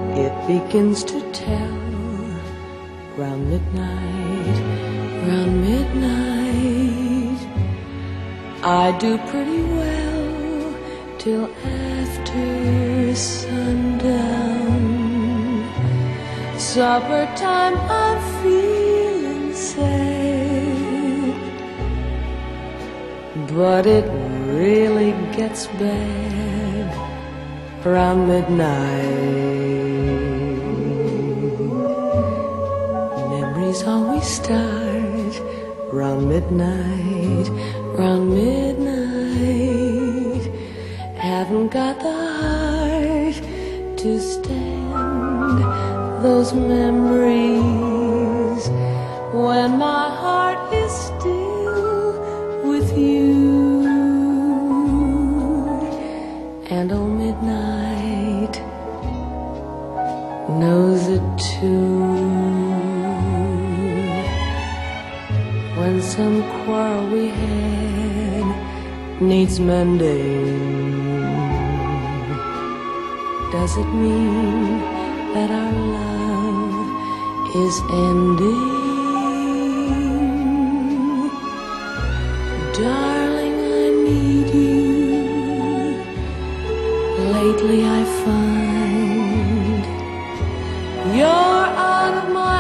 It begins to tell round midnight, round midnight. I do pretty well till after sundown. Supper time, I'm feeling sad, but it really gets bad round midnight. Memories always start round midnight, round midnight. Haven't got the heart to stand those memories when my heart is still with you. And oh, midnight knows it too. When some quarrel we had needs mending, does it mean that our love is ending? Darling, I need you. Lately I find you're out of my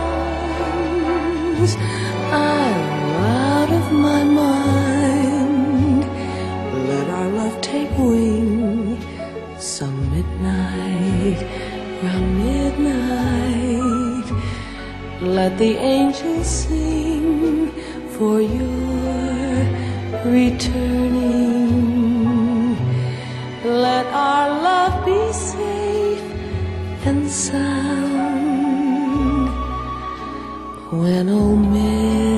arms, I'm out of my mind. Let our love take wing some midnight, round midnight. Let the angels sing for your returning. Let our love be safe and sound when, oh,